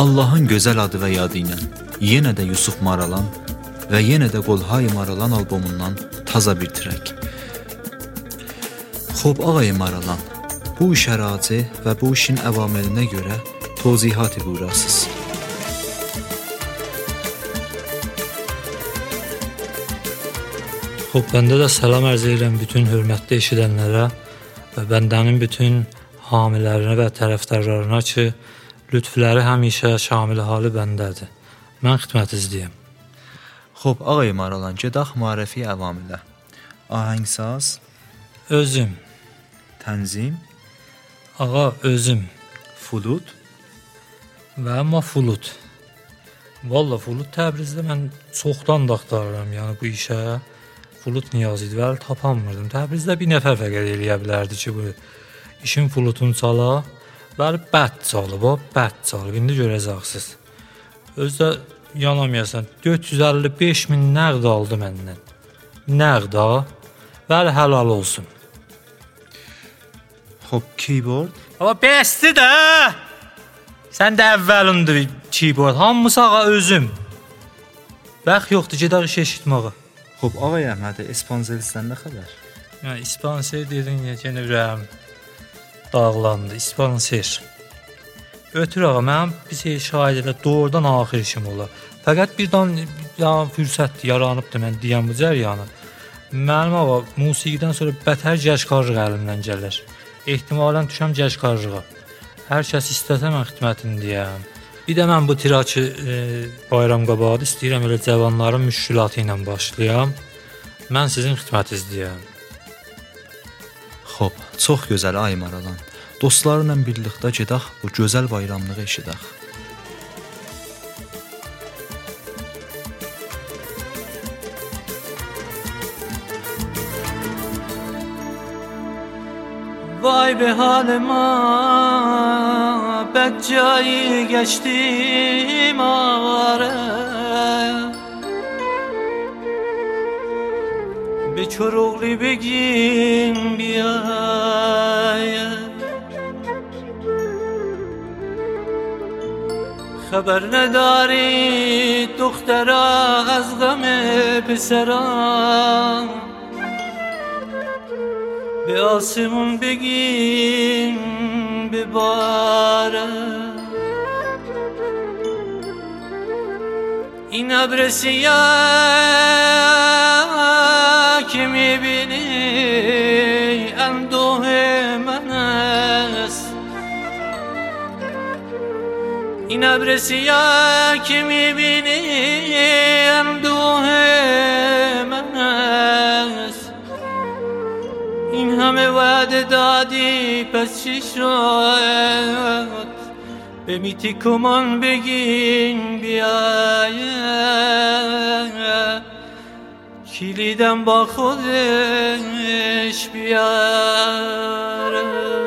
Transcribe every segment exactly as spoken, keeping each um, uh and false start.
Allahın gözəl adı və yadı ilə yenə də Yusuf Maralan və yenə də Qolhay Maralan albomundan taza bir trək. Xob ağay Maralan, bu iş ərazi və bu işin əvamelinə görə tozihat buyurasız. Xob, bəndə də salam ərz edirəm bütün hörmətli eşidənlərə və bəndənin bütün hamilərinə və tərəfdarlarına ki, lütfləri həmişə şamil halı bəndədir. Mən xidmətinizdəyəm. Xob ağay Maralan, gedək marəfi əvamilə. Ahəngsaz, Özüm, tənzim, ağa özüm Fulut və amma Fulut. Valla Fulut Təbrizdə mən çoxdan da axtarıram, yəni bu işə. Fulut Niyazid və tapanmırdım. Təbrizdə bir nəfər fəqət eləyə bilərdi ki, bu işin Fulutunu çala. Bəli, bət çalıb, o bət çalıb. İndi görəcəksiniz. Özdə yanamayasan, dörd yüz əlli beş min nəqd aldı məndən. Nəqd ha? Bəli, helal olsun. Xob, keyboard? Ama bəsdi də! Sən də əvvəlindir keyboard. Hamısı ağa özüm. Bəx yoxdur, gedək iş eşitməyə. Xob, ağay Əhmədi, İspanzelisdən nə xəbər? Yəni, İspanser dedin ya, yenə ürəyim dağlandı. İspanser. Ötür ağa, mənim bir şey şahid elə doğrudan axır işim olar. Fəqət birdən ya, fürsət yaranıbdır, mən deyəm bu cəryanı. Mənim ağa, musiqidən sonra bətər cəşqarlıq əlimdən gəlir. Ehtimalən düşəm cəşqarlığa. Hər kəs istəsə mən xidmətini deyəm. Bir də mən bu tirakı e, bayram qabağı istəyirəm elə cavanların müşkülatı ilə başlayam. Mən sizin xidmətinizdəyəm. Xob, çox gözəl ay Maralan. Dostlarla birlikdə gedək bu gözəl bayramlığı eşidək. Vay be halıma, Bəccayı geçtim ağara. Bir çoruqli begin biyaya. Xəbər nedari duxtara az qəmi psəran. Be asımın begin bibare. این ابر سیاه که میبینی اندوه من است. این ابر سیاه که میبینی اندوه من است. این همه وعده دادی پس چی شد؟ به میتی کمان بگین بیاید کلیدم با خودش بیاره.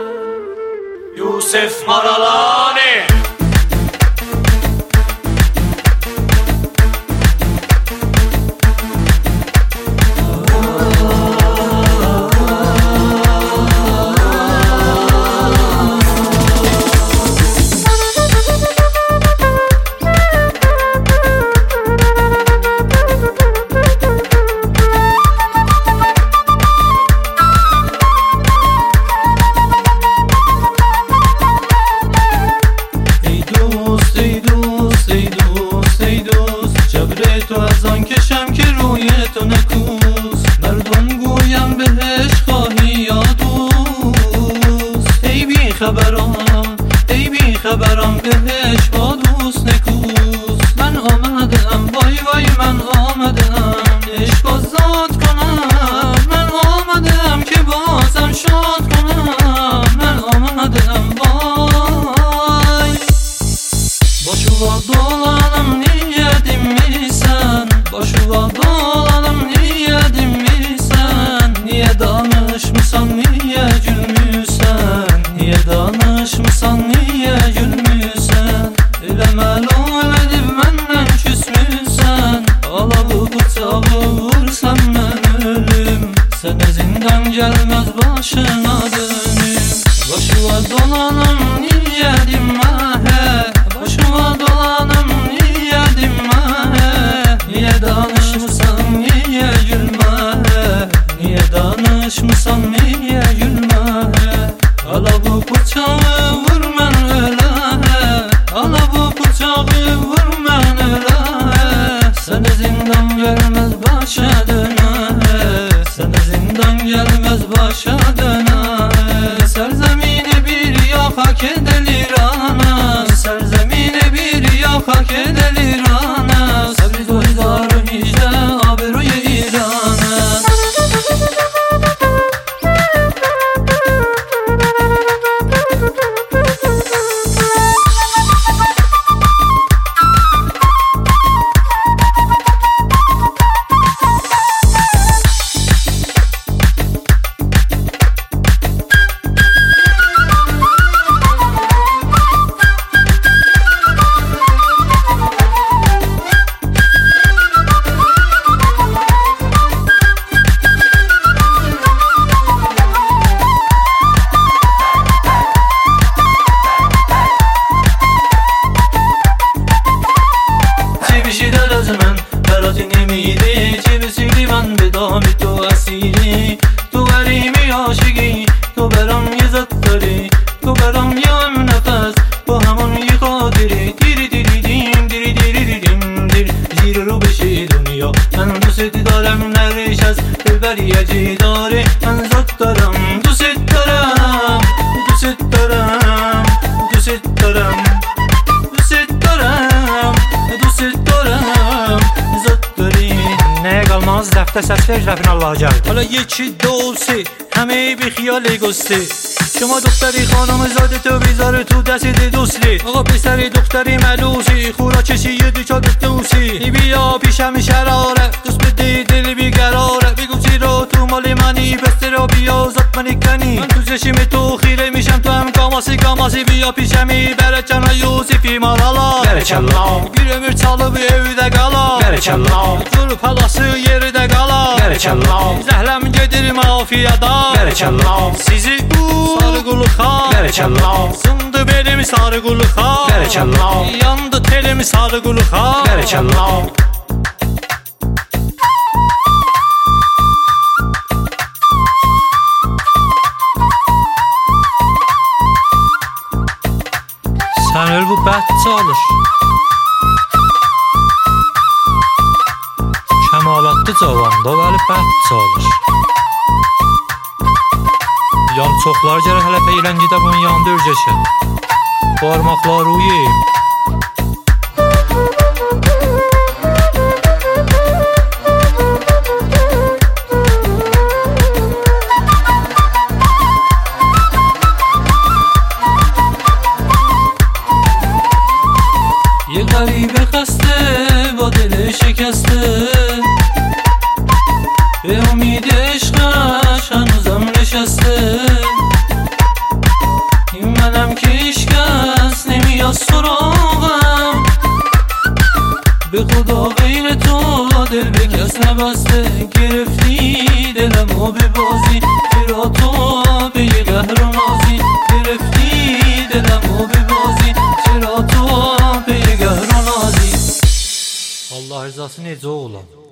یوسف مارالانی خبرم بهش با دوست نکوس. من آمدم وای وای من آمدم عشق آزاد کنم. من آمدم که بازم شاد کنم. من آمدم وای باشو و dolanım niyedim misən? Başu və dolanım niyedim misən? Niyə danışmısan, niyə gülmüsən? Niyə danışmısan, niyə gülmüsən? Elə məlum edib məndən küsmüsən. Alalı bıçağı vursan mən ölüm. Sənə zindan gəlməz başına dönüm. Başu və dolanım niyedim məhə? Başu və dolanım تو برام یم نفس با همون یه خاطره دیری دیری دیم دیری دیری دیم دیر زیر رو بشه دنیا من دوست دارم نرش از ببریجی داره من زد دارم دوست دارم دوست دارم دوست دارم دوست دارم دوست دارم زد داری نه قلماز دفتر سسفر رفین الله جل حالا یکی دو سه همه بی خیال گسته شما دختری خانم زاده تو بیزاره تو دست دوستی آقا پسری دختری ملوسی خورا چشی یه دوچار دوسی بیا پیشم شراره دوست بده دل بیقراره بگو چی رو تو مال منی بسته رو بیا زد منی کنی من تو چشم تو خیره میشم تو هم کاماسی کاماسی بیا پیشمی بره چنا یوسفی مارالا بره چلا bir ömür çalıb evdə qala بره چلا Dur palası yerdə qala بره چلا Zəhləm gedir mafiyada بره چلا Sizi sarı quluxa بره چلا Sındı belim sarı quluxa بره چلا Yandı telim sarı quluxa بره چلا Sən öl bu bət çalır Kəmalatlı cavanda vəli bət çalır Yan çoxlar gərək hələ peylən gidə bunun yanında örgəşə Barmaqlar uyuyum یه غریبه خسته با دل شکسته به امید عشقش هنوزم نشسته این منم که هیچکس نمیاد سراغم به خدا غیر تو دل به کس نبسته گرفتی دلمو به بازی چرا تو به یه قهر و نازی گرفتی دلمو به بازی چرا تو به یه قهر و نازی Allah rızası necə oğlan?